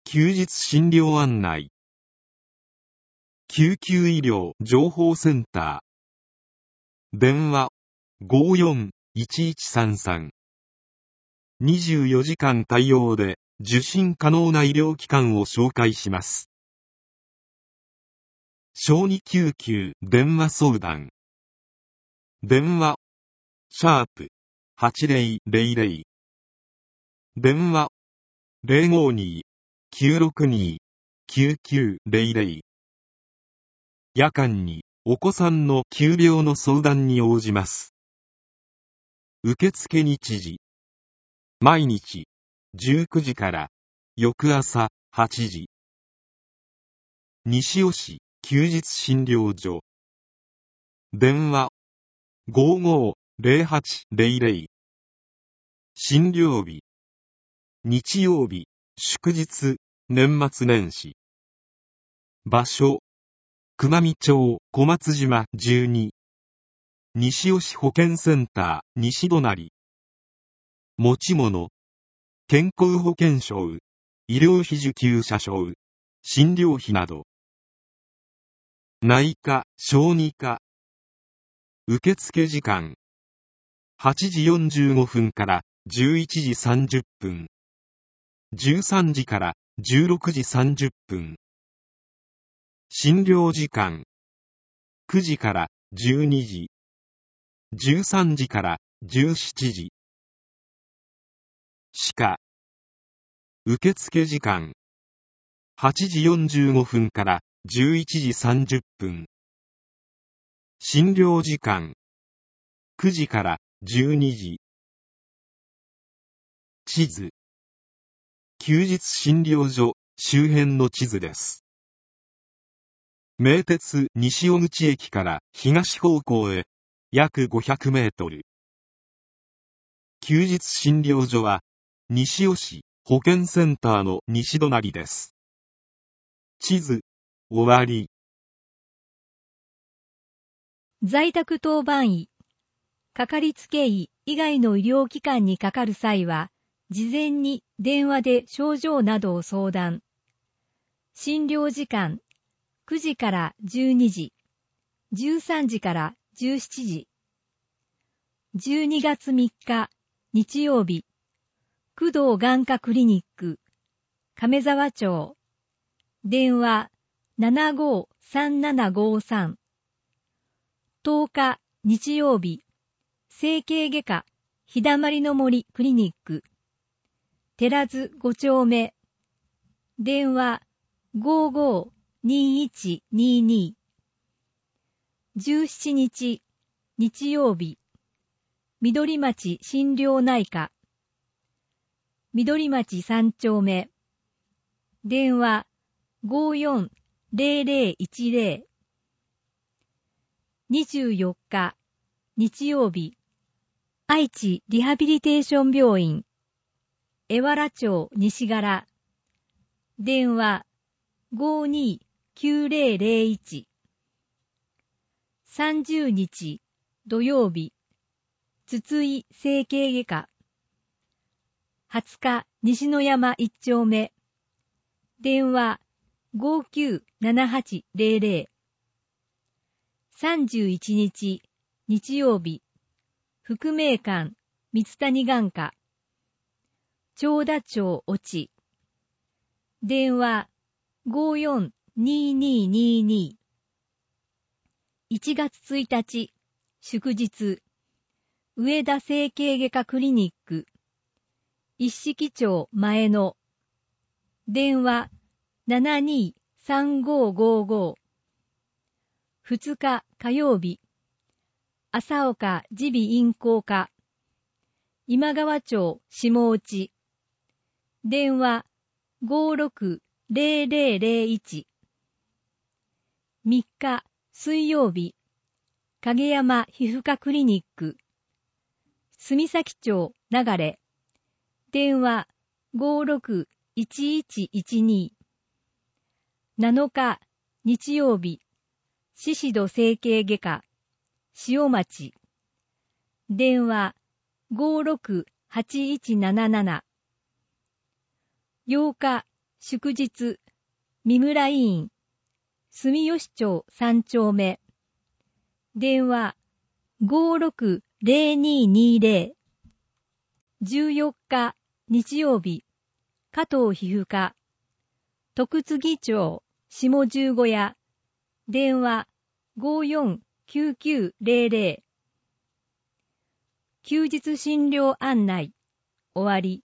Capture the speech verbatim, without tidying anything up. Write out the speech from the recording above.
休日診療案内。救急医療情報センター。電話 ごーよんいちいちさんさん。にじゅうよじかん対応で受診可能な医療機関を紹介します。小児救急電話相談。電話シャープはちぜろぜろぜろ。電話 ゼロごにきゅうろくにきゅうきゅうぜろぜろ。夜間にお子さんの急病の相談に応じます。受付日時。毎日じゅうくじから翌朝はちじ。西尾市休日診療所。電話 ごーごーぜろはちぜろぜろ。診療日。日曜日、祝日、年末年始。場所。熊見町小松島じゅうに。西尾市保健センター西隣。持ち物。健康保険証、医療費受給者証、診療費など。内科、小児科。受付時間。はちじよんじゅうごふんからじゅういちじさんじゅっぷん。じゅうさんじからじゅうろくじさんじゅっぷん。診療時間。くじからじゅうにじ。じゅうさんじからじゅうしちじ。歯科。受付時間。はちじよんじゅうごふんからじゅういちじさんじゅっぷん。診療時間。くじからじゅうにじ。地図。休日診療所周辺の地図です。名鉄西尾口駅から東方向へ約ごひゃくメートル。休日診療所は西尾市保健センターの西隣です。地図、終わり。 在宅当番医、かかりつけ医以外の医療機関にかかる際は、事前に電話で症状などを相談。診療時間、くじからじゅうにじ、じゅうさんじからじゅうしちじ。じゅうにがつみっか、日曜日、工藤眼科クリニック、亀沢町。電話 ななごーさんななごーさん。とおか、日曜日、整形外科、日だまりの森クリニック、寺津ご丁目。電話 ごーごーにいちにに。じゅうしちにち、日曜日、緑町心療内科、緑町さん丁目。電話 ごーよんぜろぜろいちぜろ。にじゅうよっか、日曜日、愛知リハビリテーション病院、江原町西柄。電話 ごーにーきゅうぜろぜろいち。さんじゅうにち、土曜日、筒井整形外科。はつか、西野山いち丁目。電話 ごーきゅうななはちぜろぜろ。さんじゅういちにち、日曜日、福明館三谷眼科。長田町越智。電話 ごーよんにーにーにーにー。いちがつついたち、祝日、上田整形外科クリニック、一色町前野。電話 ななにーさんごーごーごー。ふつか火曜日、朝岡耳鼻咽喉科、今川町下内。電話 ごーろくぜろぜろぜろいち。みっか水曜日、影山皮膚科クリニック、住崎町流。電話 ごーろくいちいちいちに。なのか日曜日、宍戸整形外科、塩町。電話 ごーろくはちいちなななな。ようか祝日、三村医院、住吉町三丁目。電話 ごーろくぜろにーにーぜろ。じゅうよっか日曜日、加藤皮膚科。徳次町下十五屋。電話 ごーよんきゅうきゅうぜろぜろ。休日診療案内。終わり。